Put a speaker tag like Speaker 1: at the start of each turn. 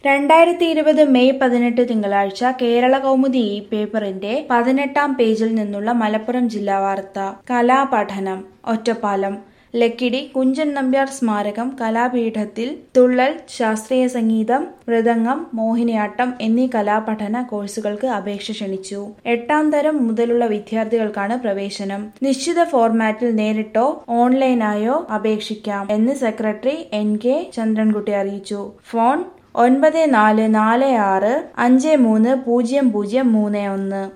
Speaker 1: 2020 May 18 തിങ്കളാഴ്ച കേരള കൗമുദി ഈ പേപ്പറിന്റെ 18-ാം പേജിൽ നിന്നുള്ള മലപ്പുറം ജില്ലാ വാർത്ത. കലാപഠനം. ഒറ്റപ്പാലം ലക്കിടി കുഞ്ചൻ നമ്പ്യാർ സ്മാരകം കലാപീഠത്തിൽ തുള്ളൽ, ശാസ്ത്രീയ സംഗീതം, മൃദംഗം, മോഹിനിയാട്ടം എന്നീ കലാപഠന കോഴ്സുകൾക്ക് അപേക്ഷ ക്ഷണിച്ചു. 8ാം തരം മുതലുള്ള വിദ്യാർത്ഥികൾക്കാണ് പ്രവേശനം. നിശ്ചിത ഫോർമാറ്റിൽ നേരിട്ടോ ഓൺലൈനായോ അപേക്ഷിക്കാം എന്ന് സെക്രട്ടറി NK ചന്ദ്രൻകുട്ടി അറിയിച്ചു. ഫോൺ 9446530031.